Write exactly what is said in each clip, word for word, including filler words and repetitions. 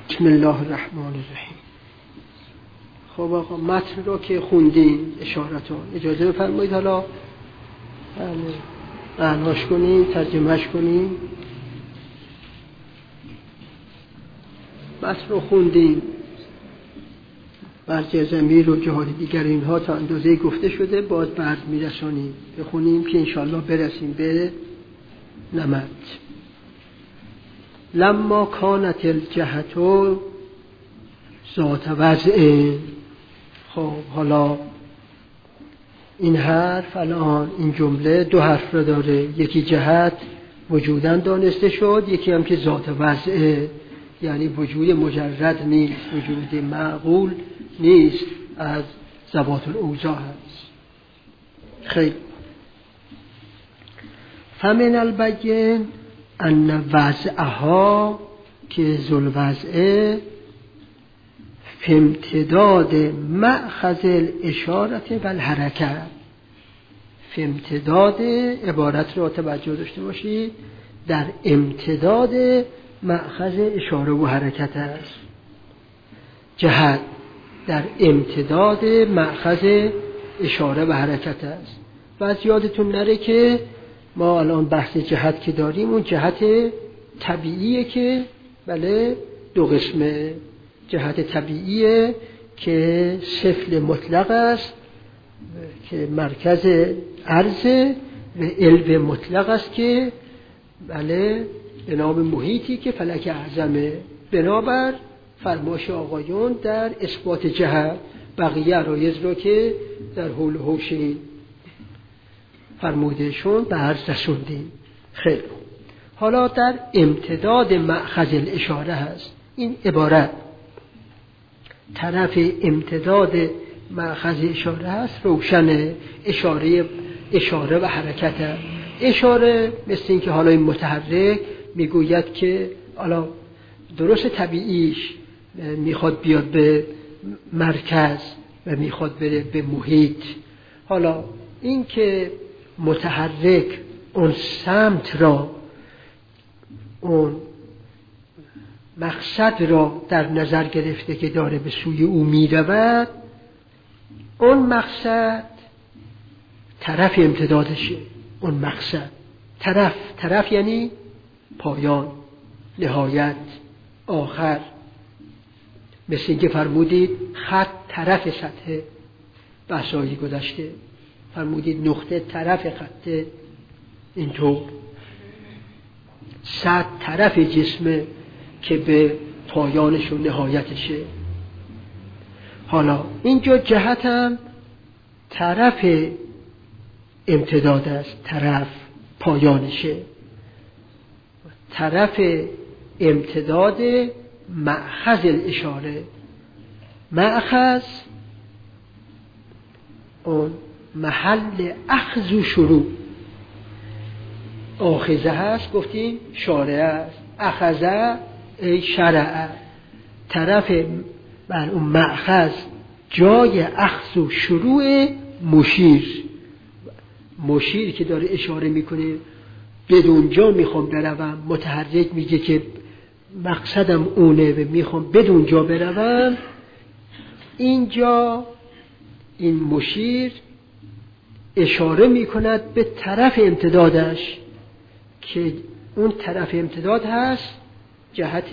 بسم الله الرحمن الرحیم. خب آقا متن رو که خوندین اشارتون اجازه بفرمایید حالا معناش کنیم، ترجمهش کنیم. متن رو خوندین، مرجع ضمیر و جهات دیگر اینها تا اندازه گفته شده، باز بعد میرسانیم بخونیم که انشاءالله برسیم به نمد. لما کانت الجهتو ذات وضع. خب حالا این حرف الان این جمله دو حرف رو داره، یکی جهت وجوداً دانسته شد، یکی هم که ذات وضع، یعنی وجود مجرد نیست، وجود معقول نیست، از ذوات الاوضاع هست. خیلی فمن البین ان وضعها که ذل وضع فی امتداد مأخذ الاشارت و الحرکت. فی امتداد، عبارت رو توجه داشته باشید، در امتداد مأخذ اشاره و حرکت است. جهت در امتداد مأخذ اشاره و حرکت است. و از یادتون نره که ما الان بحث جهت که داریم اون جهت طبیعیه که بله دو قسمه. جهت طبیعیه که سفل مطلق است که مرکز عرضه و علو مطلق است که بله به نام محیطی که فلک اعظمه. بنابر فرمایش آقایون در اثبات جهت بقیه عرایض رو که در حول و حوش فرمودهشون به عرض رسوندیم. خیلی حالا در امتداد مأخذ الاشاره هست. این عبارت طرف امتداد مأخذ اشاره هست، روشن اشاره اشاره و حرکت هست. اشاره مثل این که حالا این متحرک میگوید که حالا درست طبیعیش میخواد بیاد به مرکز و میخواد بره به محیط. حالا این که متحرک اون سمت را، اون مقصد را در نظر گرفته که داره به سوی او میرود، اون مقصد طرف امتدادشه. اون مقصد طرف، طرف یعنی پایان، نهایت، آخر. مثل اینکه فرمودید خط طرف سطح، بحثایی گذشته فرمودید نقطه طرف خطه، اینطور سطح طرف جسمه که به پایانش و نهایتشه. حالا اینجا جهت هم طرف امتداد است، طرف پایانشه، طرف امتداد مأخذ الاشاره. مأخذ اون محل اخذ و شروع. آخذه هست گفتیم شارع است، اخذه ای شرع. طرف بر اون مأخذ جای اخذ و شروع مشیر. مشیر که داره اشاره میکنه بدون جا میخوام بروم، متحرک میگه که مقصدم اونه و میخوام بدون جا بروم. اینجا این مشیر اشاره میکند به طرف امتدادش که اون طرف امتداد هست جهت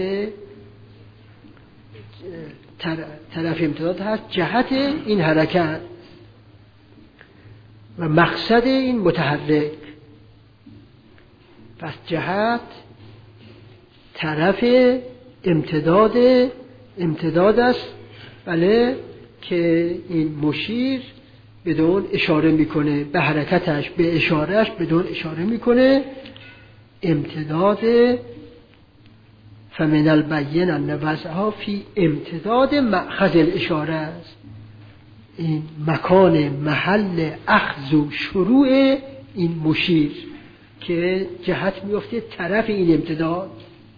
طرف امتداد هست جهت این حرکت و مقصد این متحرک. پس جهت طرف امتداد امتداد است بله که این مشیر بدون اشاره میکنه به حرکتش، به اشارهش بدون اشاره میکنه. امتداد فمن البین ان وضعها فی امتداد مأخذ الاشاره است. این مکان محل اخذ و شروع این مشیر که جهت میفته طرف این امتداد.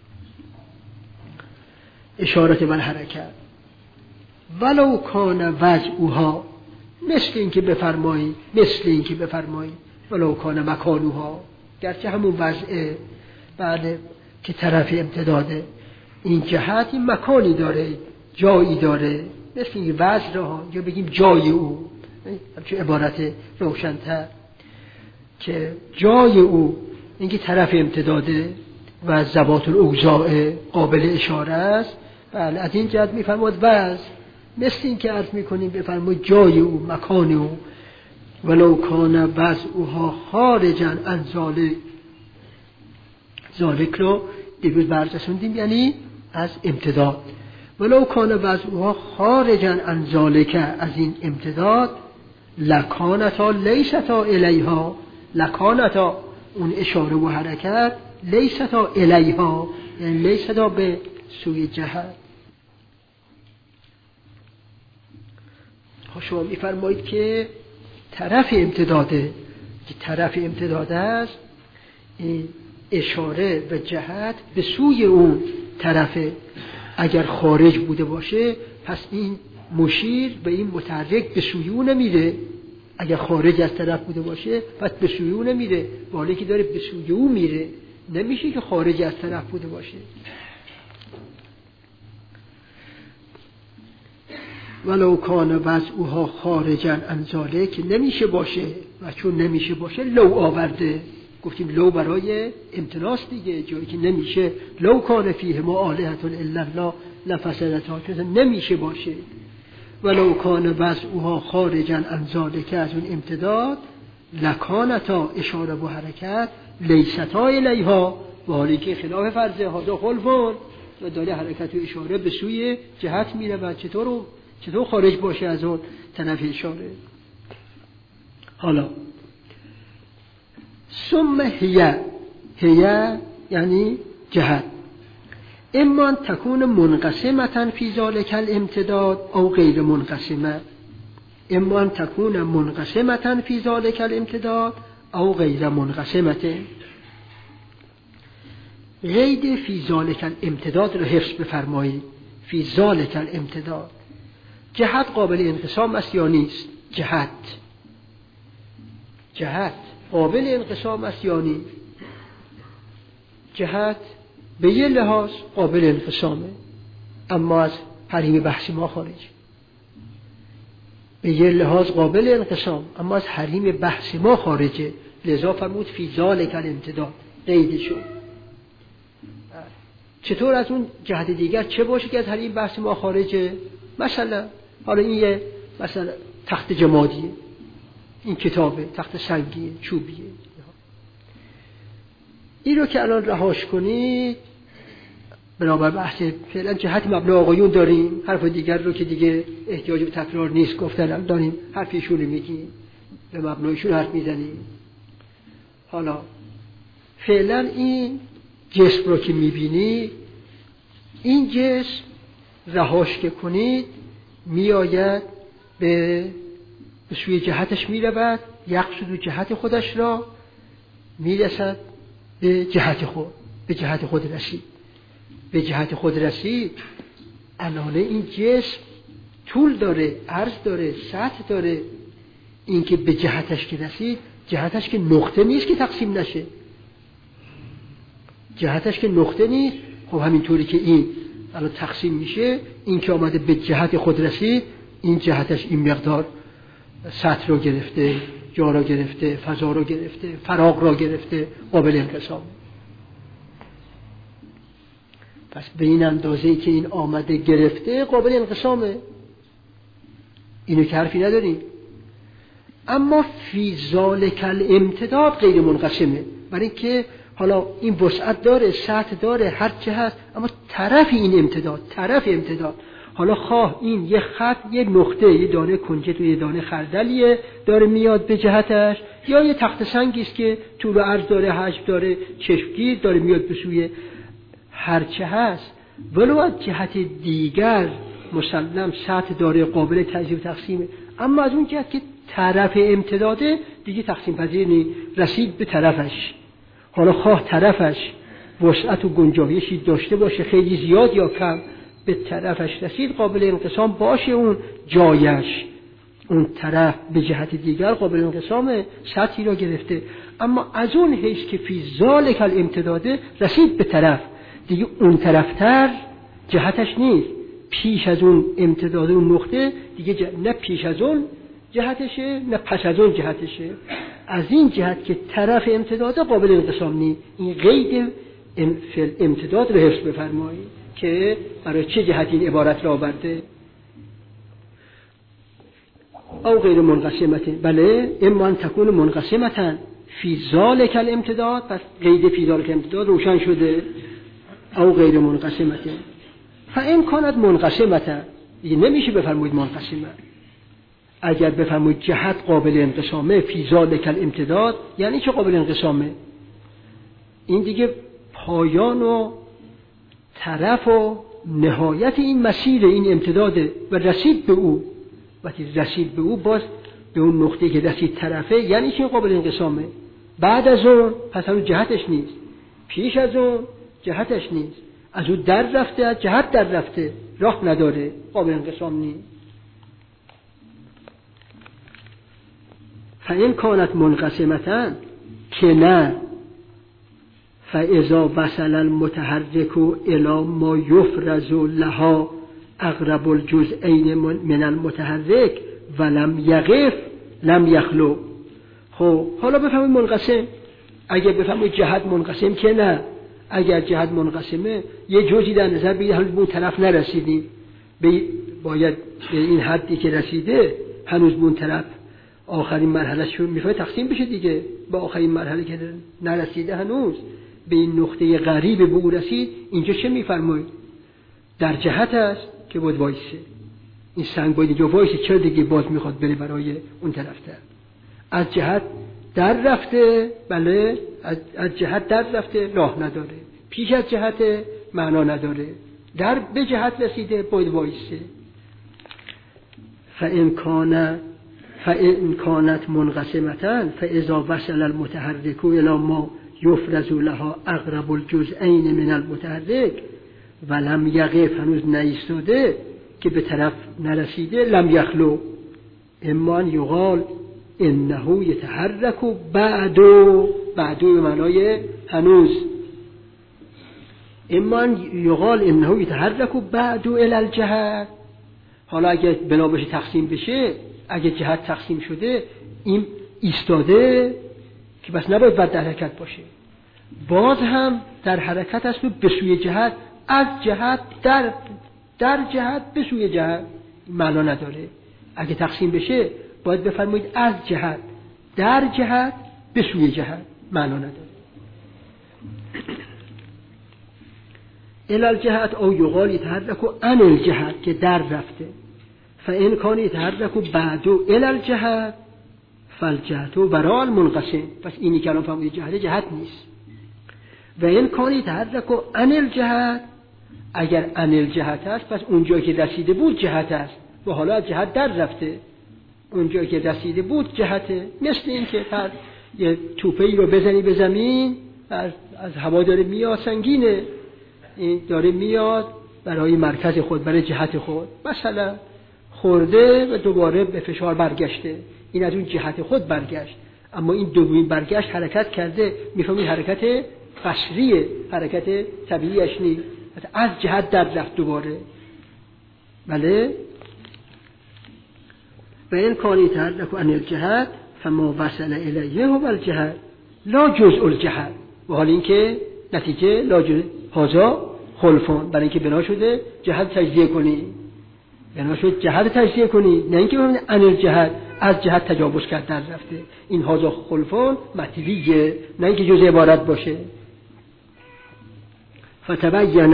اشارت و حرکت ولو کان وضعها، مثل این که بفرمایید مثل این که بفرمایید ولو کان مکانوها، گرچه همون وضعه بعد که طرف امتداده، این جهت این مکانی داره، جایی داره، مثل این وزن را یا بگیم جای او، همچون عبارت روشن‌تر که جای او اینکه طرف امتداده و ضباط الاوضاع قابل اشاره است. بله از این جهت میفرماد وزن مثل این که عرض میکنیم بفرماد جای او، مکان او. ولو کان وضعها خارجا عن ذالک، ذالک رو دیروز بررسوندیم یعنی از امتداد. ولو کان وضعها خارجا عن ذالک، از این امتداد، لکانتا لیستا الیها، لکانتا اون اشاره و حرکت، لیستا الیها یعنی لیستا به سوی جهت. شما میفرمایید که طرف امتداده، که طرف امتداد است، این اشاره و جهت به سوی اون طرفه. اگر خارج بوده باشه پس این مشیر به این متحرک به سوی اون نمیره. اگر خارج از طرف بوده باشه پس به سوی اون نمیره، ولی که داره به سوی اون میره، نمیشه که خارج از طرف بوده باشه. ولو کان وضعها خارجا عن ذالک، نمیشه باشه و چون نمیشه باشه لو آورده. گفتیم لو برای امتناس دیگه، جایی که نمیشه لو کان فیه ما آلهة الا الله لفسدتا، چون نمیشه باشه. ولو کان وضعها خارجا عن ذالک، از اون امتداد، لکانتا اشاره و حرکت، لیستا الیها، و حالی که خلاف فرضه ها خلفان و داره حرکت و اشاره به سوی جهت میره و چطور چطور خارج باشه از اون طرف اشاره. حالا ثم هی، هی یعنی جهت، اما تکون منقسمة فی ذلک الامتداد او غیر منقسمه، اما تکون منقسمة فی ذلک الامتداد او غیر منقسمه. قید فی ذلک الامتداد رو حفظ بفرمایید. فی ذلک الامتداد، جهت قابل انقسام است یا نیست؟ جهت جهت قابل انقسام است یا نیست؟ جهت به یه لحاظ قابل انقسامه، اما از حریم بحث ما خارج. به یه لحاظ قابل انقسام اما از حریم بحث ما خارجه، لذا فرمود فی ذلک الامتداد قید شد. چطور از اون جهت دیگر چه باشه که از حریم بحث ما خارجه؟ مثلا حالا این یه مثلا تخت جمادیه، این کتابه، تخت سنگیه، چوبیه، این رو که الان رهاش کنید بنابر بحث فعلا جهت مبنا آقایون داریم، حرف دیگر رو که دیگه احتیاج به تکرار نیست گفتن داریم، حرفشون رو میگیم، به مبنایشون حرف میزنیم. حالا فعلا این جسم رو که میبینی، این جسم رهاش که کنید میآید به به سوی جهتش میرود، یقصد جهت خودش را، میرسد به جهت خود، به جهت خود رسید، به جهت خود رسید. الان این جسم طول داره، عرض داره، سطح داره. این که به جهتش که رسید، جهتش که نقطه نیست که تقسیم نشه، جهتش که نقطه نیست. خب همینطوری که این الان تقسیم میشه، این که آمده به جهت خود رسید، این جهتش این مقدار سطح رو گرفته، جا رو گرفته، فضا رو گرفته، فراغ رو گرفته، قابل انقسام. پس به این اندازه‌ای که این آمده گرفته قابل انقسامه، اینو که حرفی نداریم. اما فی ذالک الامتداد غیر منقسمه، برای اینکه حالا این وسعت داره، سطح داره، هر چه هست، اما طرف این امتداد، طرف امتداد، حالا خواه این یه خط، یه نقطه، یه دانه کنجد و یه دانه خردلیه داره میاد به جهتش، یا یه تخت سنگی است که طول و عرض داره، حجم داره، چشمگیر داره میاد به سوی هر چه هست، ولو از جهت دیگر مسلم سطح داره، قابل تجزیه و تقسیمه، اما از اون جهت که طرف امتداده دیگه تقسیم پذیر نیست، رسید به طرفش. حالا خواه طرفش وسعت و گنجایشی داشته باشه، خیلی زیاد یا کم، به طرفش رسید، قابل انقسام باشه اون جایش، اون طرف به جهت دیگر قابل انقسام، سطحی را گرفته. اما از اون حیث که فی ذالک الامتداده رسید به طرف، دیگه اون طرفتر جهتش نیست. پیش از اون امتداد اون نقطه دیگه جه... نه پیش از اون جهتشه نه پس از اون جهتشه. از این جهت که طرف امتداد قابل انقسام نیست. این قید ام... امتداد رو حفظ بفرمایید که برای چه جهت این عبارت را آورده. او غیر منقسمتن، بله اما ان تکون منقسمتن فی ذالک الامتداد، پس قید فی ذالک الامتداد روشن شده. او غیر منقسمتن فان کانت منقسمتن، دیگه نمیشه بفرمایید منقسمه. اگر بفرمایید جهت قابل انقسامه فی ذالک الامتداد، یعنی چه قابل انقسامه؟ این دیگه پایان و طرف و نهایت این مسیر این امتداده و رسید به او. وقتی رسید به او باز به اون نقطه که رسید طرفه، یعنی چه قابل انقسامه. بعد از اون پس اون جهتش نیست، پیش از اون جهتش نیست، از اون در رفته، از جهت در رفته، راه نداره، قابل انقسام نیست. فإن کانت منقسمتن که نه، فاذا وصل المتحرک الی ما یفرز لها اقرب الجزئین من المتحرک ولم یقف لم یخلو. خب حالا بفهمید منقسم، اگر بفهمید جهت منقسم که نه، اگر جهت منقسمه یه جزئی در نظر بگیرید هنوز به اون طرف نرسیدیم، باید به این حدی که رسیده هنوز به اون طرف آخرین مرحله شو میخواد تقسیم بشه دیگه، به آخرین مرحله که نرسیده هنوز به این نقطه غریب به او رسید. اینجا چه میفرمایید؟ در جهت است که باید وایسه، این سنگ باید اینجا وایسه، چرا دیگه باز میخواد بره برای اون طرف تر. از جهت در رفته، بله از جهت در رفته، راه نداره، پیش از جهت معنا نداره، در به جهت رسیده باید وایسه. فإن کان فإن کانت منقسمتن فإذا وصل المتحرک الی ما یفرز لها اقرب الجزئین من المتحرک ولم یقف، هنوز نایستاده که به طرف نرسیده، لم یخلو. اما ان یقال انه یتحرک بعدو، بعدو به معنای هنوز. اما ان یقال انه یتحرک بعدو الی الجهت. حالا اگه بنا بشه تقسیم بشه، اگه جهت تقسیم شده این ایستاده که بس نباید بعد در حرکت باشه، باز هم در حرکت است به سوی جهت، از جهت در در جهت به سوی جهت، معنا نداره. اگه تقسیم بشه باید بفرمایید از جهت در جهت به سوی جهت، معنا نداره. الی الجهت او یقال یتحرک عن الجهت که در رفته. فإن کان یتحرک بعدو الی الجهت فالجهت وراء المنقسم، پس اینی که الان فهمید جهت جهت نیست. و این کان یتحرک عن الجهت، اگر عن الجهت است پس اونجا که رسیده بود جهت است و حالا از جهت در رفته، اونجا که رسیده بود جهته. مثل این که پر یه توپه‌ای رو بزنی به زمین، از, از هوا داره میاد، سنگینه، این داره میاد برای مرکز خود، برای جهت خود، مثلا خورده و دوباره به فشار برگشته، این از اون جهت خود برگشت. اما این دومین برگشت حرکت کرده، میفهمید حرکت قصریه، حرکت طبیعیش نیست، از جهت در رفت دوباره. بله. و این کانی تحرک عن الجهت فما وصل الیه هو الجهت لا جزء الجهت. و حال این که نتیجه لا جزء هذا خلفان، برای اینکه بنا شده جهت تجزیه کنی، بنا شد جهت تجزیه کنی، نه اینکه ببینید عن الجهت از جهت تجاوز کرد در رفته. این هذا خلفان مطلوبیه، نه اینکه جزء عبارت باشه. فتبین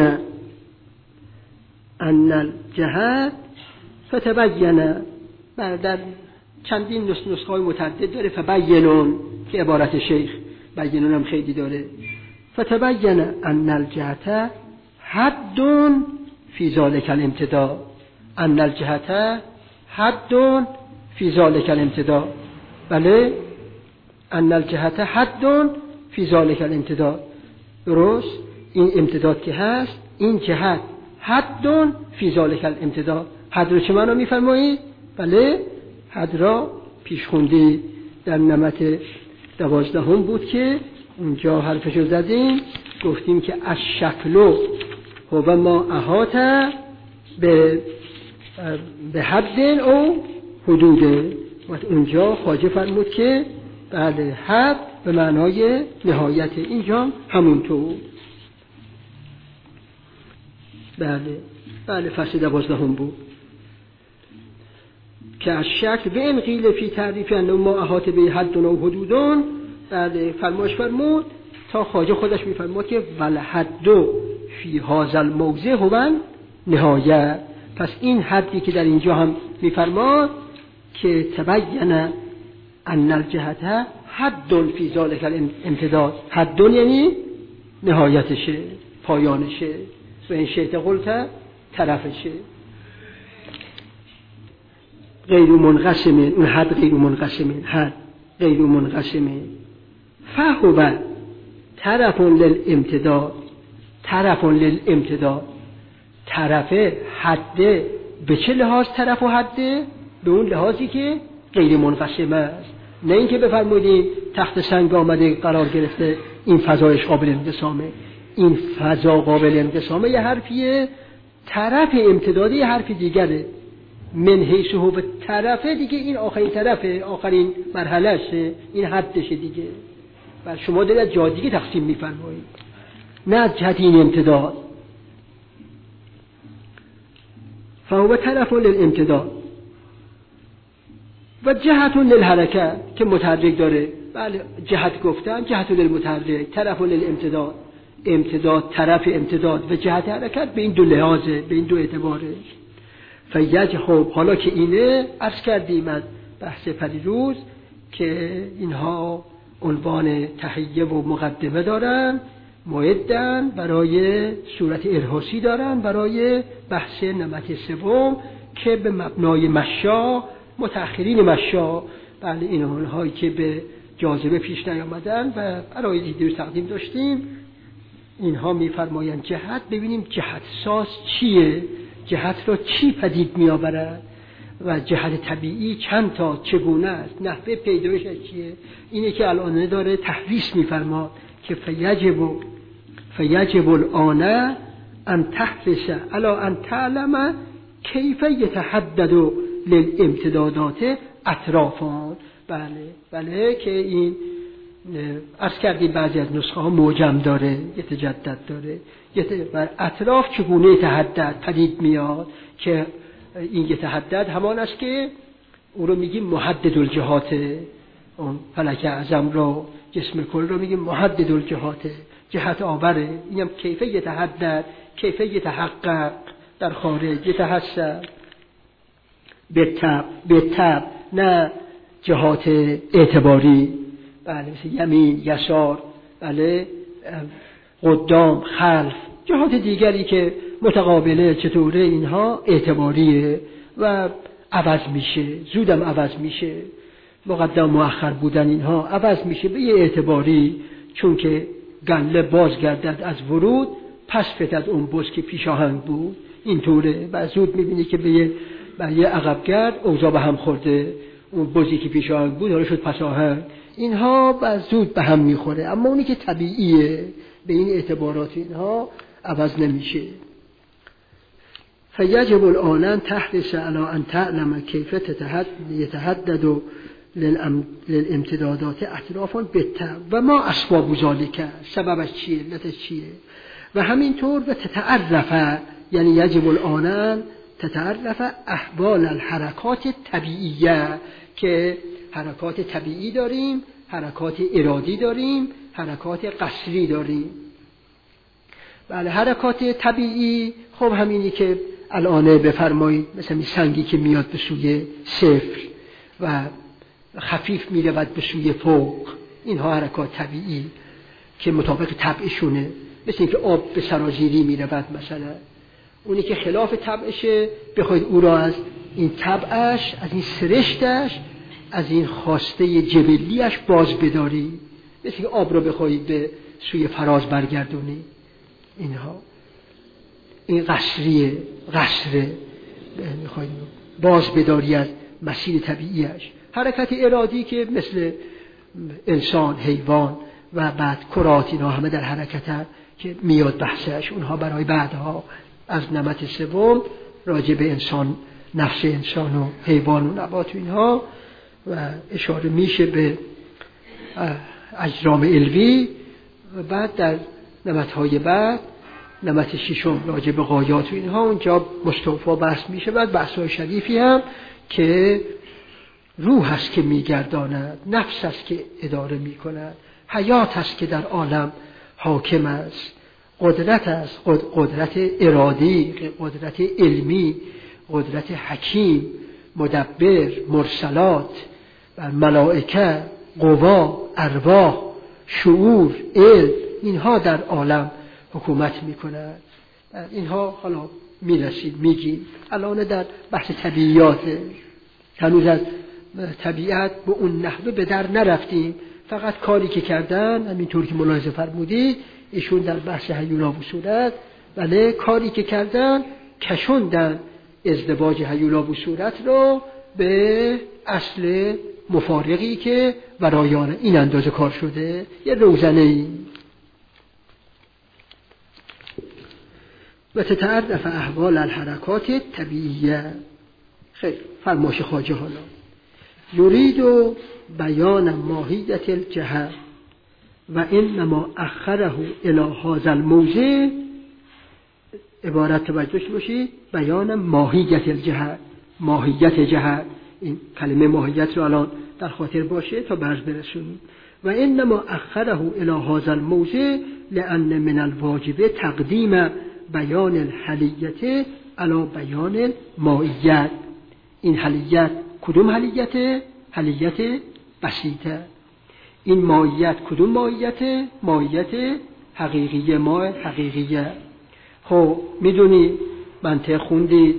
ان الجهت فتبین، در چندین نسخه های متعدد داره فبینون که عبارت شیخ، بینون هم خیلی داره. فتبین ان الجهت حد فی ذلک الامتداد، ان الجهت حد فی ذلک الامتداد. بله، ان الجهت حد فی ذلک الامتداد، درست. این امتداد که هست، این جهت حد فی ذلک الامتداد. حد رو چه معنا میفرمایید؟ بله، حد را پیش خوندی در نمط دوازدهم بود که اونجا حرفشو زدیم، گفتیم که از شکل و ما احاطه به به حد او حدوده. و اونجا خواجه فرمود که بله حد به معنای نهایت، اینجا همونطور. بله بله فصل دوازدهم بود که از شکل به این قیل فی تعریف انه ما احاطه به حد و حدودون. بله فرمایش فرمود تا خواجه خودش میفرماد که ول حد فی هذا الموضع هو نهایت. پس این حدی که در اینجا هم میفرماد که تبین ان الجهت حد فی ذلک الامتداد، حد یعنی نهایتشه، پایانشه، و این شیط قلت طرفشه، غیر منقسم. اون حد غیر منقسم، حد غیر منقسم. فهو طرف للامتداد، طرف للامتداد. طرف حد به چه لحاظ طرف و حده؟ به اون لحاظی که غیر منقسم است، نه اینکه بفرمودیم تخت سنگ آمده قرار گرفته این فضایش قابل انقسامه. این فضا قابل انقسامه یه حرفیه، طرف امتدادی یه حرف دیگره. من حیث هو طرفه دیگه، این آخرین طرفه، آخرین مرحلهشه، این حدشه دیگه. و شما دارید جا دیگه تقسیم می‌فرمایید، نه از جهت این امتداد. فهو طرف للامتداد و جهت للحرکت که متحرک داره. بله جهت گفتن، جهت للمتحرک، طرف للامتداد، امتداد طرف امتداد و جهت حرکت به این دو لحاظه، به این دو اعتباره. فیج خب حالا که اینه عرض کردیم از بحث پریروز که اینها عنوان تحیه و مقدمه دارن، معدن برای صورت ارهاسی دارن برای بحث نمط سوم که به مبنای مشا، متأخرین مشا، بله این اونهایی که به جاذبه پیش نیامدن و برای دیدی تقدیم داشتیم، اینها میفرمایند جهت. ببینیم جهت ساز چیه، جهت را چی پدید میآورد و جهت طبیعی چند تا، چگونه است، نحوه پیدایشش چیه. اینه که الان داره تحریص میفرماد که فیجب فیجب الان ان تحرص علی ان تعلم کیف یتحدد للامتدادات اطرافان. بله بله که این عرض کردیم بعضی از نسخه ها موجم داره، یتجدد داره، بر اطراف چگونه یتحدد پدید میاد که این یتحدد همان است که او رو میگیم محدد الجهات، اون فلک اعظم رو، جسم کل رو میگیم محدد الجهات، جهت آوره. اینم کیفه یتحدد، کیفه یتحقق در خارج، یتحسن به تب، به تب نه جهات اعتباری، بله مثل یمین، یسار، بله قدام، خلف، جهات دیگری که متقابله چطوره، اینها اعتباریه و عوض میشه، زودم عوض میشه، مقدم مؤخر بودن اینها عوض میشه به یه اعتباری، چون که گله باز گردد از ورود پس فتد اون بز که پیش آهنگ بود، اینطوره. و زود میبینی که به یه به یه عقب گرد اوضاع به هم خورده، اون بزی که پیش آهنگ بود حالا شد پس آهنگ، اینها با زود به هم میخوره. اما اونی که طبیعیه به این اعتبارات اینها عوض نمیشه. فیجب الان تحرص علی ان تعلم کیف یتحدد للامتدادات اطرافا بالتبع و ما اسباب ذلک، سببش چیه، علتش چیه. و همینطور و تتعرف، یعنی یجب الان تتعرف احوال الحرکات طبیعیه، که حرکات طبیعی داریم، حرکات ارادی داریم، حرکات قصری داریم. بله حرکات طبیعی خب همینی که الان بفرمایید، مثلا سنگی که میاد به سوی صفر و خفیف میرود به سوی فوق، اینها حرکات طبیعی که مطابق طبعشونه. مثل اینکه آب به سرازیری میرود مثلا، اونی که خلاف طبعشه بخواید او را از این طبعش، از این سرشتش، از این خواسته جبلیش باز بداری، مثل که آب را بخواید به سوی فراز برگردونی، اینها این قصریه، قصره میخواید باز بداری از مسیر طبیعیش. حرکت ارادی که مثل انسان، حیوان و بعد کرات، اینا همه در حرکت که میاد بحثش، اونها برای بعدها از نمط سوم راجع به انسان، نفس انسان و حیوان و نبات و اینها، و اشاره میشه به اجرام علوی، و بعد در نمطهای بعد نمط ششم راجع به غایات و اینها اونجا مستوفا بحث میشه. بعد بحث‌های شریفی هم که روح است که میگرداند، نفس است که اداره میکند، حیات است که در عالم حاکم است، قدرت است، قدرت ارادی، قدرت علمی، قدرت حکیم، مدبر، مرسلات، ملائکه، قوا، ارواح، شعور، علم، اینها در عالم حکومت میکنند. اینها حالا میرسید میگیم. الان در بحث طبیعیات، هنوز از طبیعت به اون نحوه به در نرفتیم، فقط کاری که کردن همینطور که ملاحظه فرمودید ایشون در بحث هیولا و صورت، بله کاری که کردن کشوندن ازدواج هیولا و صورت رو به اصل مفارقی که برایان این اندازه کار شده، یه روزنه‌ای. و تتعرف احوال الحرکات طبیعیه. خیلی فرماش خواجه حالا یرید و بیان ماهیت الجهه و انما اخره الی هذا الموضع. عبارت توجه باشید، بیان ماهیت الجهه، ماهیت جهه. این کلمه ماهیت رو الان در خاطر باشه تا برز برسونیم. و انما اخره الی هذا الموضع لان من الواجب تقدیم بیان الحلیت علی بیان الماهیت. این حلیت کدوم حلیته؟ حلیت بسیطه. این ماهیت کدوم ماهیته؟ ماهیت حقیقیه، ماه حقیقیه. خب میدونی منطق خوندید،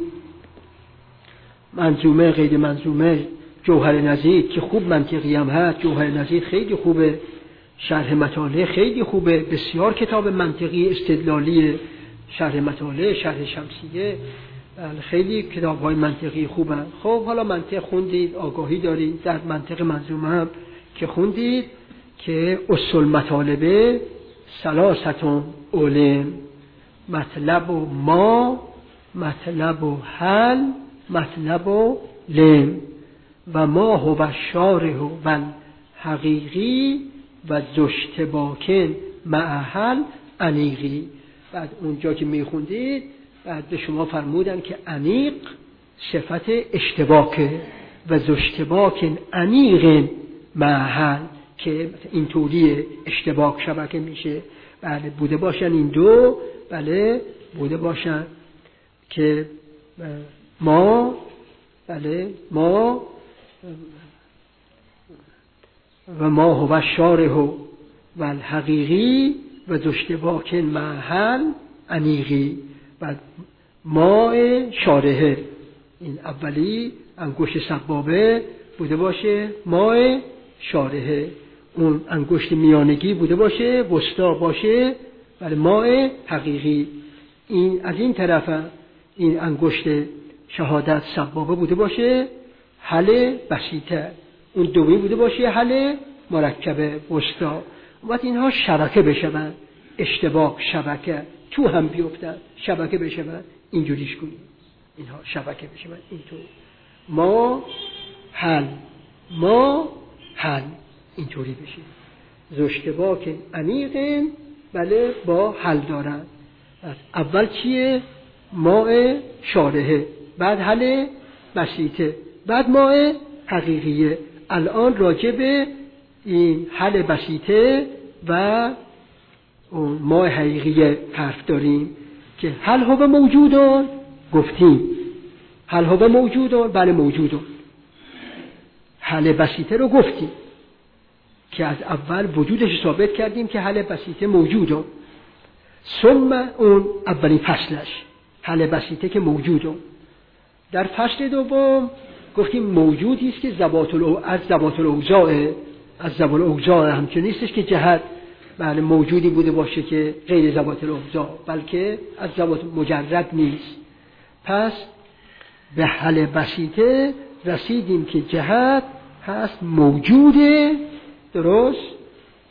منظومه غیر منظومه جوهر نزید که خوب منطقی هم هست، جوهر نزید خیلی خوبه، شرح مطالع خیلی خوبه، بسیار کتاب منطقی استدلالی، شرح مطالع، شرح شمسیه، خیلی کتاب های منطقی خوبن. خب حالا منطق خوندید، آگاهی دارید، در منطق منظومه هم که خوندید که اصول مطالبه سلاستون علم، مطلب و ما، مطلب و حل، مطلب و لم، و ما هو شارح و حقیقی و زشتباکن معحل انیقی. بعد اونجا که میخوندید بعد به شما فرمودن که انیق صفت اشتباکه و زشتباکن انیق معحل، که اینطوری اشتباک شبکه میشه. بله بوده باشن این دو، بله بوده باشن که ما، بله ما و ما هو شارح و الحقیقی و زشتباکن محل انیقی. بعد ما شارحه، این اولی انگشت سبابه بوده باشه ما شارحه، اون انگشت میانگی بوده باشه وسطا باشه ولی ما حقیقی. این از این طرف این انگشت شهادت سبابه بوده باشه حل بسیطه، اون دومی بوده باشه حل مرکبه وسطا. وقتی اینها شبکه بشون، اشتباک شبکه تو هم بیفتن، شبکه بشون، اینجوریش کنیم، اینها شبکه بشون اینطور، ما حل، ما حل، اینطوری بشه. زشتباک انیقن، بله با حل دارن. اول چیه؟ ماء شارحه، بعد حل بسیطه، بعد ماء حقیقیه. الان راجع به این حل بسیطه و ماء حقیقیه حرف داریم که هل هو موجودون، گفتیم هل هو موجودون، بله موجودون. حل بسیطه رو گفتیم که از اول وجودش ثابت کردیم که حل بسیطه موجودون. ثم اون اولین فصلش حل بسیطه که موجودون. در فصل دوم گفتیم موجودی است که ذوات از ذوات الاوضاع، از ذوات الاوضاع همچنین نیستش که جهت بله موجودی بوده باشه که غیر ذوات الاوضاع، بلکه از ذوات مجرد نیست. پس به حل بسیطه رسیدیم که جهت هست موجوده، درست؟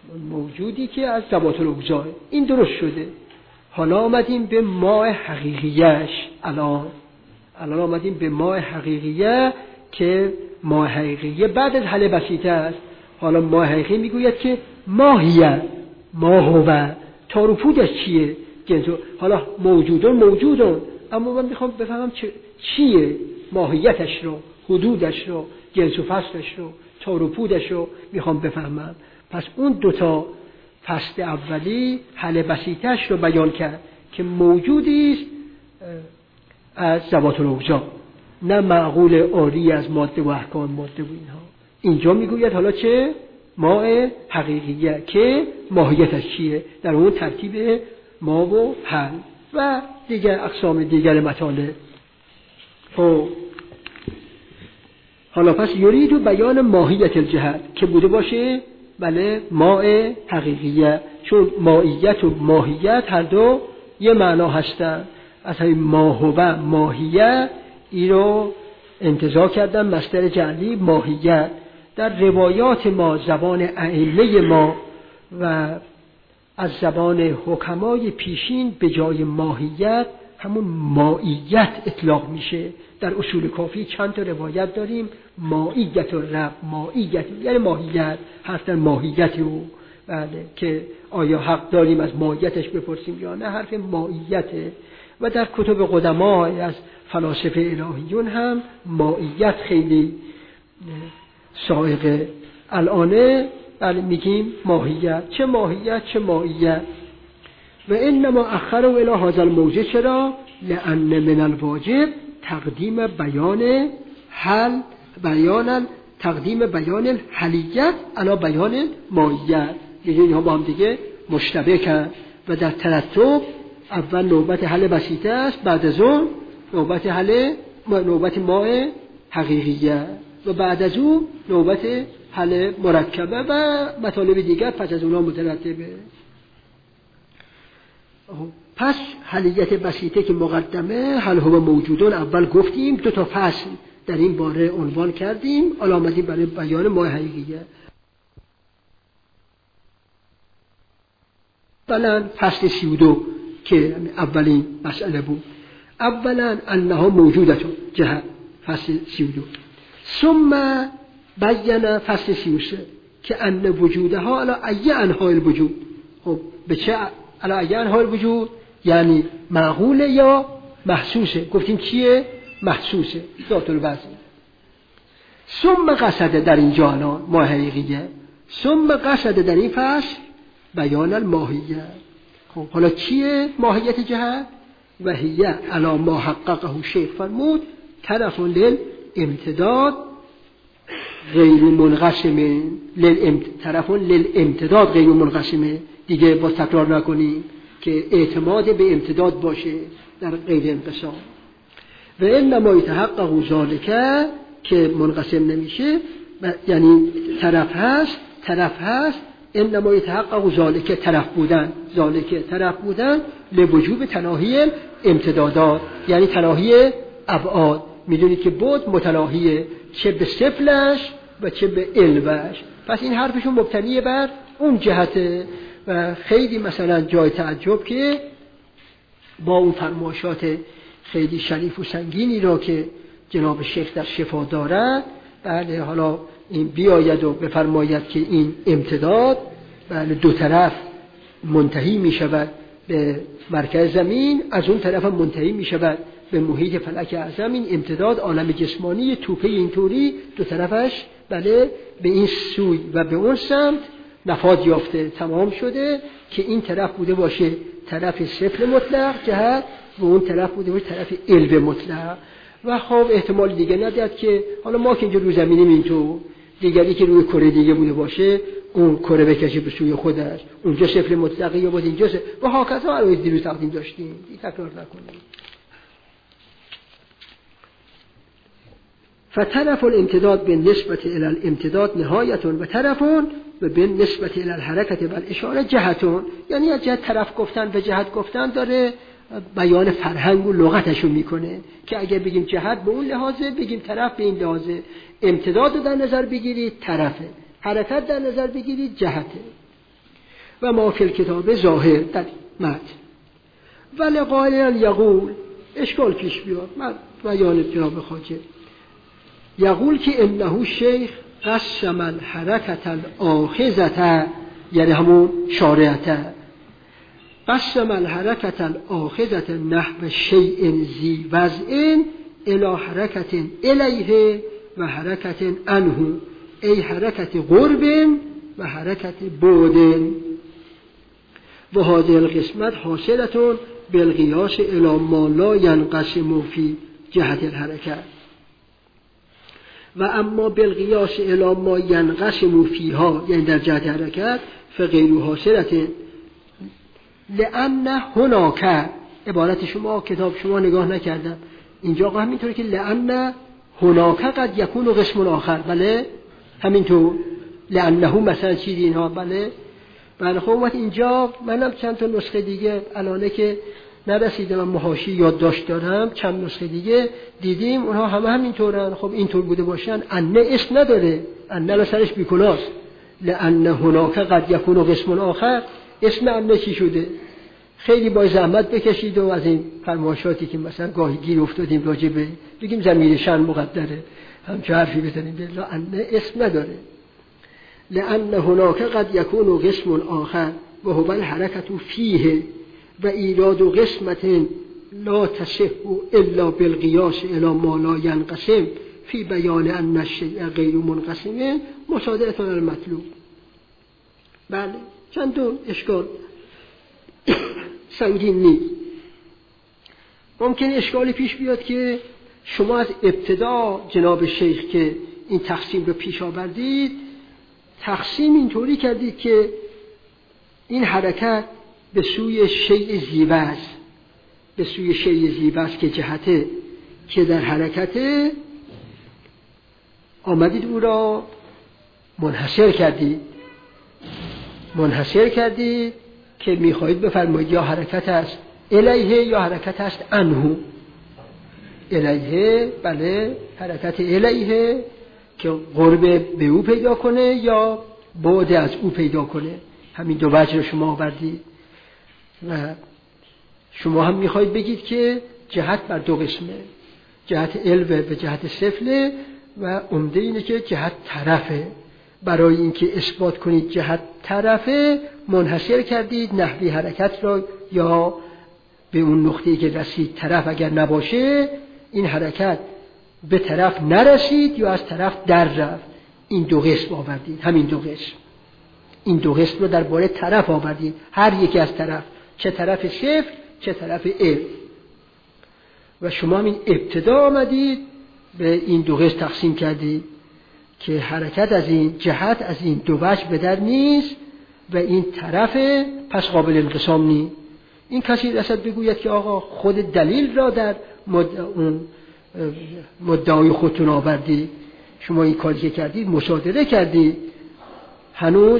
موجودی که از ذوات الاوجاع. این درست شده. حالا آمدیم به ماء حقیقیش. الان الان آمدیم به ماء حقیقیه که ماء حقیقیه بعد از حل بسیطه است. حالا ماء حقیقی میگوید که ماهیه، ما هو، تار و پودش چیه؟ جنسو. حالا موجودون موجودون، اما من میخوام بفهمم چیه ماهیتش رو، حدودش رو، جنس و فصلش رو، تار و پودش رو میخوام بفهمم. پس اون دوتا فصل اولی حل بسیطش رو بیان کرد که موجودی است از ذوات الاوجاع، نه معقول عاری از ماده و احکام ماده و اینها. اینجا میگوید حالا چه؟ ماء حقیقیه که ماهیتش چیه، در اون ترتیب ما و حل و دیگر اقسام دیگر مطالب. خب حالا پس یرید و بیان ماهیت الجهت که بوده باشه بله ماء حقیقیه، چون ماهیت و ماهیت هر دو یه معنا هستن. از همین ما و ماهیت ای رو انتزاع کردن مصدر جعلی ماهیت. در روایات ما، زبان ائمه ما و از زبان حکمای پیشین به جای ماهیت همون مائیت اطلاق میشه. در اصول کافی چند تا روایت داریم، مائیت و رب، مائیت یعنی ماهیت، حرف در ماهیت او، بله، که آیا حق داریم از ماهیتش بپرسیم یا نه، حرف مائیته. و در کتب قدما از فلاسفه الهیون هم مائیت خیلی سائقه. الان بله میگیم ماهیت، چه ماهیت چه مائیت. و انما اخره الى هذا الموضع، چرا؟ لان من الواجب تقدیم بیان حل، بیان تقدیم بیان الحلیت علی بیان ماهیت، یعنی اینها با هم دیگه مشتبه کرد. و در ترتب اول نوبت حل بسیطه است، بعد از اون نوبت حل نوبت ماء حقیقیه و بعد از اون نوبت حل مرکبه و مطالب دیگر پس از اونها مترتبه. پس حلیت بسیطه که مقدمه، حل هو موجودون اول گفتیم، دو تا فصل در این باره عنوان کردیم، حالا آمدیم برای بیان ماء حقیقیه. اولا فصل سی و دو که اولین مسئله بود، اولا انها موجودتون جهت، فصل سی و دو. ثم بیان فصل سی و سه که ان وجودها علی ای انواع الوجود. خب به چه علی ای انواع الوجود؟ یعنی معقوله یا محسوسه؟ گفتیم چیه؟ محسوسه، ذات الوضع. ثم قصد در اینجا الان ما حقیقیه، ثم قصد در این فصل بیان الماهیه. خب حالا چیه ماهیت جهت؟ و هی علی ما حققه شیخ فرمود طرف للامتداد غیر منقسم، طرف للامتداد غیر منقسم. دیگه با تکرار نکنیم که اعتماد به امتداد باشه در غیر انقسام. و انما یتحقق ذالک که منقسم نمیشه، یعنی طرف هست، طرف هست انما یتحقق ذالک طرف بودن، ذالک طرف بودن لوجوب تناهی امتدادات، یعنی تناهی ابعاد. میدونید که بود متناهیه چه به سفلش و چه به علوش، پس این حرفشون مبتنیه بر اون جهته. و خیلی مثلا جای تعجب که با اون فرمایشات خیلی شریف و سنگینی را که جناب شیخ در شفا دارد، بله حالا این بیاید و بفرماید که این امتداد بله دو طرف منتهی می شود به مرکز زمین، از اون طرف هم منتهی می شود به محیط فلک اعظم. این امتداد عالم جسمانی توپه اینطوری دو طرفش بله به این سوی و به اون سمت نفاذ یافته، تمام شده که این طرف بوده باشه طرف صفر مطلق جهت و اون طرف بوده باشه طرف علو مطلق. و خب احتمال دیگه ندید که حالا ما که اینجا رو زمینیم اینطور، دیگری که روی کره دیگه بوده باشه اون کره بکشه به سوی خودش، اونجا صفر مطلقی یا بود اینجا و هاکذا روی دیروز تقدیم داشتیم، دیگه تکرار نکنیم. فطرف الامتداد به نسبت الى الامتداد نهایتون و طرفون و به نسبت الى الحرکت و الاشاره جهتون، یعنی از جهت طرف گفتن و جهت گفتن داره بیان فرهنگ و لغتشو میکنه که اگر بگیم جهت به اون لحاظه، بگیم طرف به این لحاظه. امتداد در نظر بگیرید طرفه، حرکت در نظر بگیرید جهته. و ما فی الکتاب ظاهر در متن. ولی قائلا یقول، اشکال پیش بیاد من بیان جناب خواجه، یقول که انه شیخ قسم الحرکت الاخذة، یعنی همون شارعته، قسم الحرکت الاخذة نحو شیء ذی وضع الی حرکت الیه و حرکت عنه، ای حرکت قرب و حرکت بعد. و هذه القسمت حاصلة بالقیاس الی ما لا ینقسم فی جهت الحرکت، و اما بالقیاس الی ما ینقسم فیها، یعنی در جهت حرکت، فغیر حاصلة لأن هناک. عبارت شما کتاب شما نگاه نکردم، اینجا هم همینطوره که لأن هناک قد یکون قسم آخر، بله همینطور، لأنه مثلا چیزی اینها، بله بله. خب وقت اینجا منم چند تا نسخه دیگه الانه که نرسیدم، من محاشی یادداشت دارم، چند نسخه دیگه دیدیم اونها همه همینطورن. خب اینطور بوده باشن، انه اسم نداره، انه لسرش بیکناست. لأن هناک قد یکون قسم آخر، اسم انه چی شده؟ خیلی با زحمت بکشید و از این فرمایشاتی که مثلا گاهی گیر افتادیم راجع به بگیم ضمیر شأن مقدره همچه حرفی بزنیم، بلا انه اسم نداره. لأن هناك قد يكون قسم آخر و هو الحركة فيه و ایراد قسمة لا تصح الا بالقياس الى ما لا ينقسم في بیان ان الشيء غیر منقسم مصادرة المطلوب. بله چندون اشکال سنگین نیست. ممکن اشکالی پیش بیاد که شما از ابتدا جناب شیخ که این تقسیم رو پیش آوردید، تقسیم اینطوری کردید که این حرکت به سوی شیء زیوز، به سوی شیء زیوز که جهته که در حرکت آمدید او را منحصر کردید، منحصر کردید که میخواهید بفرمایید یا حرکت است الیه یا حرکت است عنه. الیه، بله حرکت الیه که قرب به او پیدا کنه یا بعد از او پیدا کنه. همین دو وجه رو شما آوردید و شما هم میخواهید بگید که جهت بر دو قسمه، جهت علوه به جهت سفله و عمده اینه که جهت طرفه. برای اینکه اثبات کنید جهت طرفه منحصر کردید نحوی حرکت را، یا به اون نقطه‌ای که رسید طرف اگر نباشه این حرکت به طرف نرسید یا از طرف در رفت. این دو قسم آوردید، همین دو قسم، این دو قسم رو درباره طرف آوردید، هر یکی از طرف، چه طرف صفر چه طرف علم. و شما همین ابتدا آمدید به این دو قسم تقسیم کردید که حرکت از این جهت از این دو وجه به در نیست و این طرف پس قابل انقسام نیست. این کسی رسد بگوید که آقا خود دلیل را در مدعای خودتون آوردید، شما این کاری که کردید مصادره کردید، هنوز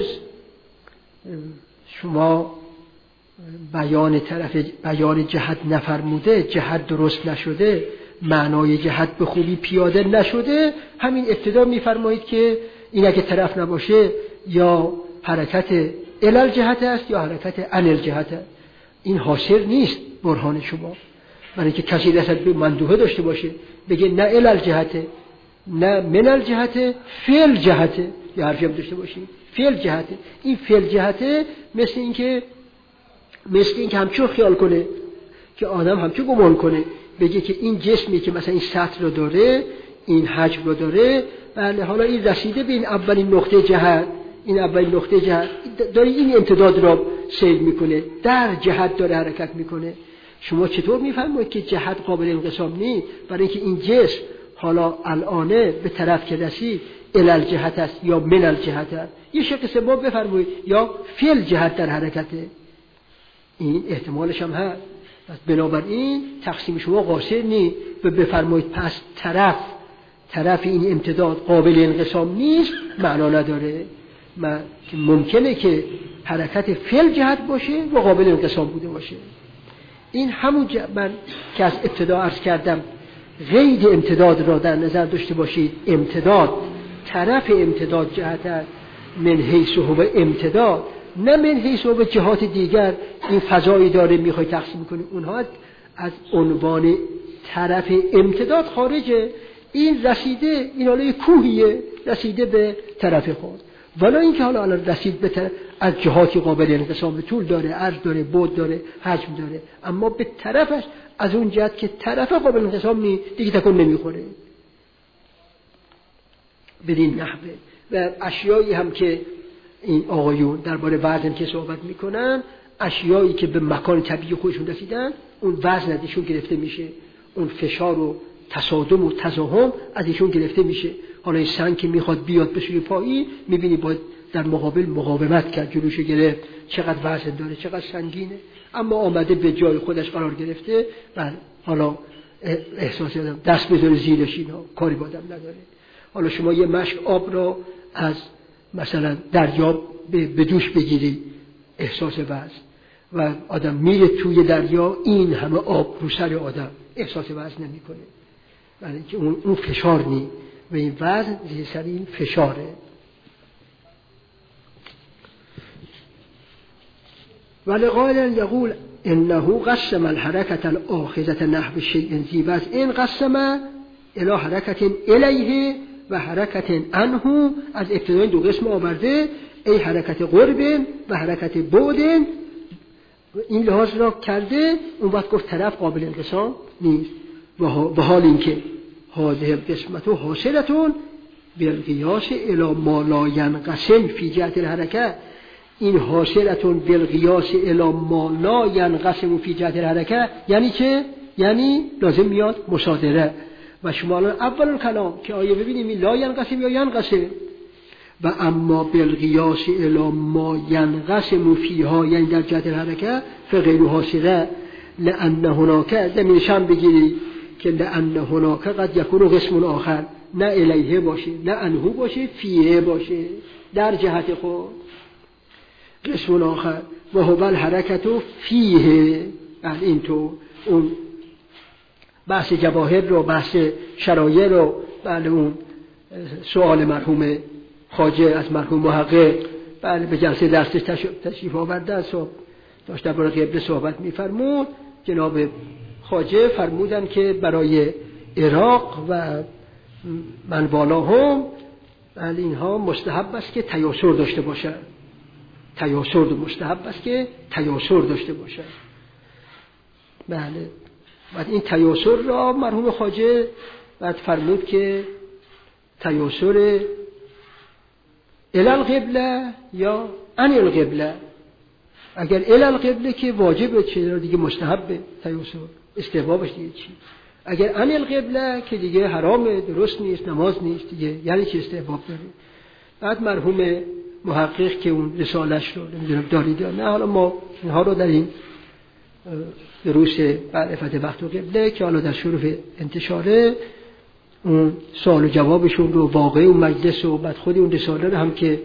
شما بیان طرف بیان جهت نفرموده، جهت درست نشده، معنای جهت به خوبی پیاده نشده، همین ابتدا میفرمایید که این اگه طرف نباشه یا حرکت الال جهت است یا حرکت انل جهت است. این حاصل نیست برهان شما، برای اینکه کسی رسد به مندوحه داشته باشه بگه نه الال جهته نه منل جهته فعل جهته، یا حرفی هم داشته باشید فعل جهته. این فعل جهته مثل اینکه مثل اینکه همچون خیال کنه که آدم همچون گمان کنه بگه که این جسمی که مثلا این سطح رو داره، این حجم رو داره، بله حالا این رسیده به این اولین نقطه جهت، این اولین نقطه جهت داره این امتداد را سیر میکنه، در جهت داره حرکت میکنه. شما چطور میفهمید که جهت قابل انقسام نیست؟ برای اینکه این جسم حالا الانه به طرف که رسید الال جهت است یا منل جهت است. یه شق سوم بفرمایید یا فعل جهت در حرکته، این احتمالش هم هست. پس بنابراین تقسیم شما قاصر نیست و بفرمایید پس طرف طرف این امتداد قابل انقسام نیست، معنا نداره. ممکنه که حرکت فعل جهت باشه و قابل انقسام بوده باشه. این همون من که از ابتدا عرض کردم قید امتداد را در نظر داشته باشید. امتداد طرف امتداد جهت است من حیث هو امتداد نه من حیث و به جهات دیگر این فضایی داره میخوای تقسیم کنی، اونها از عنوان طرف امتداد خارجه. این رسیده، این حالا کوهیه رسیده به طرف خود، ولی این که حالا الان رسید به طرف از جهاتی قابل انقسام، طول داره، عرض داره، بعد داره، حجم داره، اما به طرفش از اون جهت که طرف قابل انقسام نی دیگه تکون نمیخوره بدین نحوه. و اشیایی هم که این آقایون درباره وزن که صحبت میکنن، اشیایی که به مکان طبیعی خودشون رسیدن، اون وزن از ایشون گرفته میشه، اون فشار و تصادم و تزاحم از ایشون گرفته میشه. حالا این سنگ که میخواد بیاد به سوی پایین، میبینی باید در مقابل مقاومت کرد، جلوش گرفت، چقدر وزن داره، چقدر سنگینه، اما آمده به جای خودش قرار گرفته و حالا احساس دادم دست بذاره زیرش، اینا کاری با آدم نداره. حالا شما یه مشک آب را از مثلا دریا به دوش بگیری، احساس وزن، و آدم میره توی دریا، این همه آب رو سر آدم احساس وزن نمیکنه، برای اینکه اون اون فشار نی و این وزن زیر سر این فشاره. ولی قائل یقول انه قسم الحرکت الاخذت نحو شیء ذی وزن، این قسم الی حرکت الیه و حرکت عنه، از ابتدای دو قسم آورده، ای حرکت قرب و حرکت بعد، این لحاظ را کرده. اون وقت گفت طرف قابل انقسام نیست، به حال اینکه هذه قسمت حاصلتون بالقیاس الی ما لا ینقسم فی جهت الحرکه، این حاصلتون بالقیاس الی ما لا ینقسم فی جهت الحرکه یعنی چه؟ یعنی لازم میاد مصادره. و شما الان اول کلام که آیه ببینیم این لا ینقسم یا ینقسم، و اما بالقیاس الی ما ینقسم فیها یعنی در جهت الحرکه فغیر حاصله، لأن هناك زمین شم بگیری که لأن هناك قد یکون قسم آخر، نه الیه باشه، نه انهو باشه، فیه باشه، در جهت خود قسم آخر و هو الحرکت فیه. بله این تو اون بحث جواهر رو، بحث شرایع رو، بله اون سوال مرحوم خواجه از مرحوم محقق بله به جلسه درسش تشریف آورده، صبح داشت درباره قبله صحبت می‌فرمود، جناب خواجه فرمودن که برای عراق و من والاهم بله اینها مستحب است که تیاسر داشته باشن، تیاسر مستحب است که تیاسر داشته باشن. بله بعد این تیاسر را مرحوم خواجه بعد فرمود که تیاسر الی القبله یا عن القبله، اگر الی القبله که واجبه، چه دیگه مستحبه تیاسر، استحبابش دیگه چی، اگر عن القبله که دیگه حرامه، درست نیست، نماز نیست دیگه، یعنی چه استحباب داره. بعد مرحوم محقق که اون رسالش رو نمیدونم دارید یا نه، حالا ما اینها رو در این دروس معرفت وقت و قبله که حالا در شروع انتشاره اون سوال و جوابشون رو واقعی اون مجلس و بعد خودی اون رساله رو هم که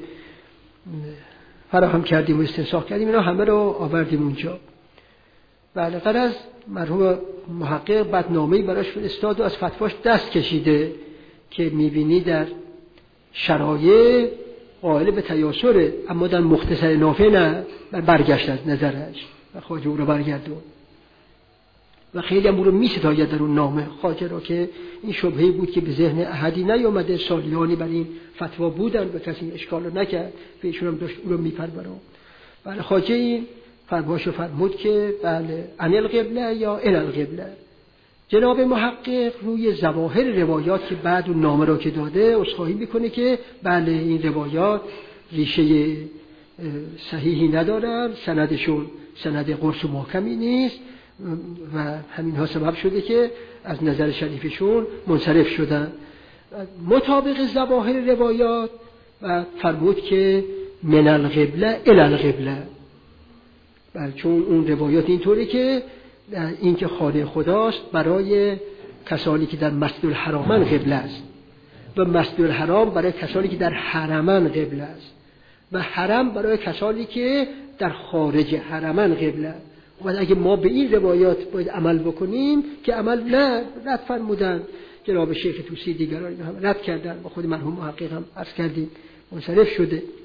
فراهم کردیم و استنساخ کردیم، اینا همه رو آوردیم اونجا. بله غرض مرحوم محقق بعد نامه‌ای براش فرستاد و از فتواش دست کشیده که می‌بینی در شرایع قائل به تیاسره، اما در مختصر نافع نه، برگشت از نظرش و خواجه او رو برگردون و خیلی هم او رو می‌ستاید در اون نامه خواجه را که این شبهه‌ای بود که به ذهن احدی نیامده، سالیانی بر این فتوا بودن و کسی اشکال رو نکرد، به ایشون هم داشت او رو می‌پروران. بله خواجه این فرمایشو فرمود که بله عن القبله یا الی القبله. جناب محقق روی ظواهر روایات که بعد اون نامه را که داده عذرخواهی میکنه که بله این روایات ریشه صحیحی ندارن، سندشون سند قرص و محکمی نیست و همین ها سبب شده که از نظر شریفشون منصرف شدن مطابق ظواهر روایات. و فرمود که من القبله الی القبله، بله چون اون روایات اینطوری که این که خانه خداست برای کسانی که در مسجد الحرامن قبله است و مسجد الحرام برای کسانی که در حرمن قبله است و حرم برای کسانی که در خارج حرمن قبله. و اگه ما به این روایات باید عمل بکنیم که عمل نه رد فرمودن جناب شیخ توسی دیگران هم رد کردن و خود مرحوم محقق هم عرض کردیم منصرف شده.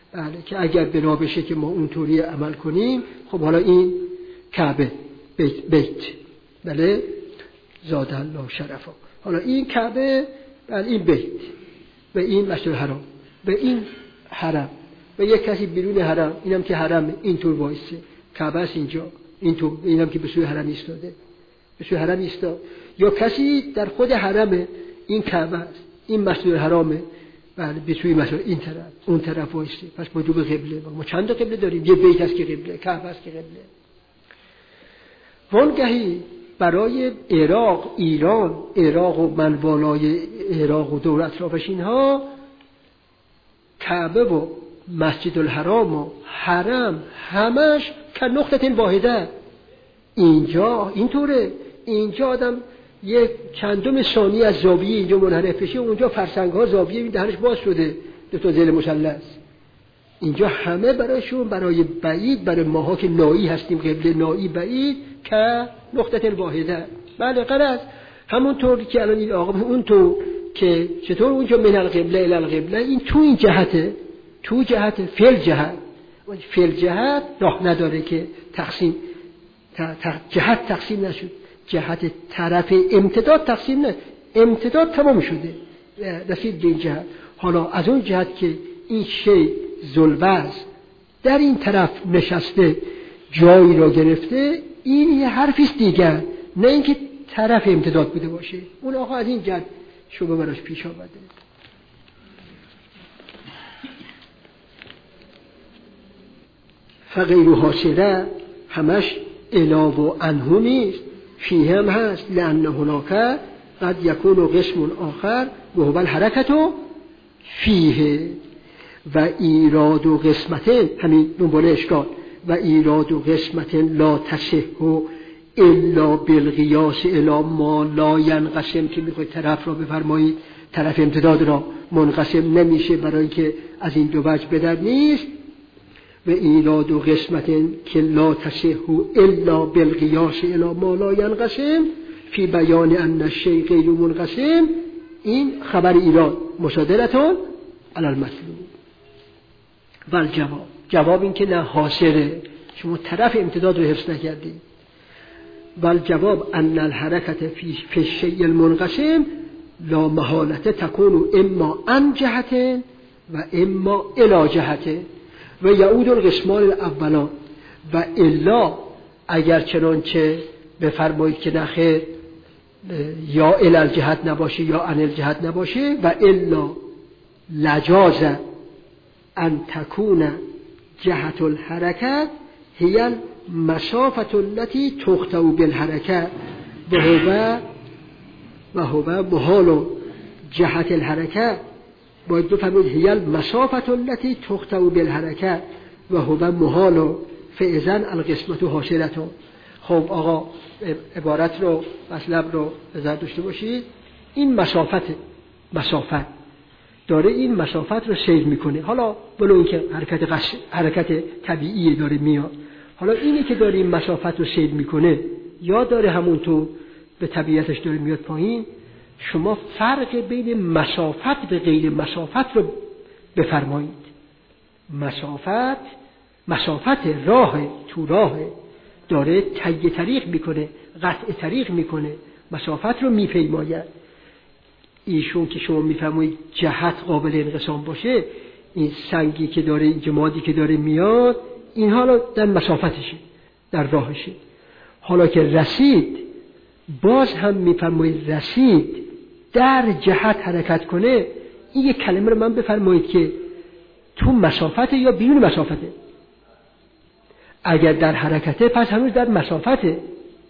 بله که اگر بنا بشه که ما اونطوری عمل کنیم، خب حالا این کعبه بیت, بیت. بله زاد الله شرفا. حالا این کعبه، بله این بیت و این مسجد الحرام و این حرم و یک کسی بیرون حرم، اینم که حرم اینطور وایسه، کعبه است اینجا اینطور، اینم که به سوی حرم ایستاده به سوی حرم ایستاد، یا کسی در خود حرم، این کعبه است این مسجد الحرامه، بله به سوی مسجد این طرف اون طرف وایسه. پس با جو به قبله، ما چند تا قبله داریم، یه بیت است که قبله، کعبه است که قبله. وانگهی برای عراق، ایران، عراق و منوالای عراق و دور اطرافش، اینها کعبه و مسجد الحرام و حرم همش که نقطه واحده. اینجا اینطوره، اینجا آدم یک چندم ثانیه از زاویه اینجا منحرف بشه، اونجا فرسنگ ها زاویه دهنش باز شده، دو تا ذیل مثلث. اینجا همه برایشون، برای بعید، برای ماها که نایی هستیم، قبله نایی بعید که نقطه واحده. بله غلط. همونطور که الان این آقا اون تو که چطور اونجا من القبله الی القبله، این تو این جهته، تو جهت فعل جهت، فعل جهت راه نداره که تقسیم جهت تقسیم نشد، جهت طرف امتداد تقسیم نه، امتداد تمام شده رسید به این جهت. حالا از اون جهت که این شی ذوالوضع در این طرف نشسته جایی را گرفته، این یه حرفیست دیگر، نه اینکه طرف امتداد بوده باشه. اون آقا از این جهت شبه براش پیش آمده. فغیر حاصله همش الا و انهو نیست، فیه هم هست، لأن هناک قد یکون قسم آخر و هو الحرکت فیه و ایراد و قسمتین، همین دنبال اشکال، و ایراد و قسمتین لا تصح الا بالقیاس الا ما لا ینقسم، که میخواید طرف را بفرمایید طرف امتداد را منقسم نمیشه برای اینکه از این دو وجه بدر نیست. و ایراد و قسمتین که لا تصح الا بالقیاس الا ما لا ینقسم فی بیان ان الشیء غیر منقسم، این خبر ایراد مصادرتون علی المطلوب. و الجواب، جواب این که نه حاصله، شما طرف امتداد رو حفظ نکردید. و الجواب ان الحرکت فی الشیء المنقسم لا محالته تکون اما عن جهت و اما الی جهت و یعود القسمان الاولان و الا، اگر چنانچه بفرمایید که نخیر یا الی الجهت نباشه یا عن الجهت نباشه، و الا لجاز ان تکون جهت الحرکت هی المسافة التي تخطئ بالحرکت و هو و هو محال جهت الحرکت، باید بفرمایید هی المسافة التي تخطئ بالحرکت و هو محال فاذن القسمت حاصلة. خب آقا عبارت رو، مطلب رو نظر داشته باشید. این مسافت مسافت داره این مسافت رو سیر میکنه، حالا ولو اینکه حرکت قص... حرکت طبیعی داره میاد، حالا اینی که داره این مسافت رو سیر میکنه یا داره همونطور به طبیعتش داره میاد پایین، شما فرق بین مسافت و غیر مسافت رو بفرمایید. مسافت مسافت راه تو راه داره طی طریق میکنه، قطع طریق میکنه، مسافت رو میپیماید. ایشون که شما میفرمایید جهت قابل انقسام باشه، این سنگی که داره، این جمادی که داره میاد، این حالا در مسافتشه، در راهشه. حالا که رسید، باز هم میفرمایید رسید در جهت حرکت کنه، این یک کلمه رو من بفرمایید که تو مسافته یا بیرون مسافته. اگر در حرکته پس هنوز در مسافته،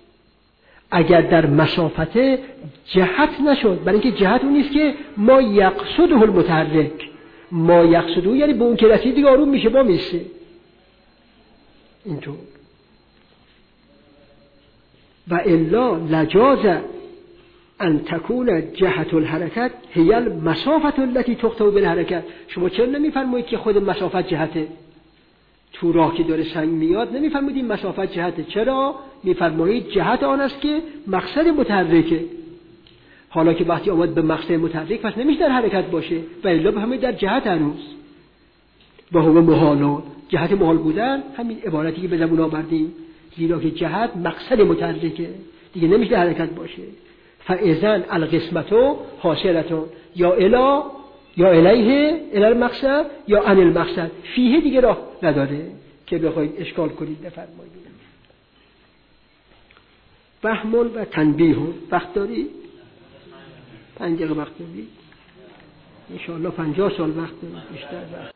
اگر در مسافته جهت نشد، برای اینکه جهت اون نیست که ما یقصده المتحرک، ما یقصده یعنی به اون که رسید دیگه آروم میشه، با میشه اینطور. و الا لجاز ان تکون جهت الحرکت هی المسافة التي تخطئ بالحرکت. شما چرا نمیفرمایید که خود مسافت جهته؟ تو راه که داره سنگ میاد نمیفرمایید این مسافت جهته، چرا؟ میفرمایید جهت آن است که مقصد متحرکه. حالا که وقتی آمد به مقصد متحرک پس نمیشه در حرکت باشه، و الا بفرمایید در جهت هنوز. و هو محال. جهت محال بودن همین عبارتی که به زبون آوردیم، زیرا که جهت مقصد متحرکه دیگه نمیشه حرکت باشه. فاذن القسمتو حاصلتون یا الا یا الیه الی المقصد یا عن المقصد، فیه دیگه راه نداره که بخواید اشکال کنید. بفرمایید. فهم و تنبیه. وقت داری؟ پنج دقیقه وقت داری؟ ان شاء الله پنجاه سال وقت داری، بیشتر وقت.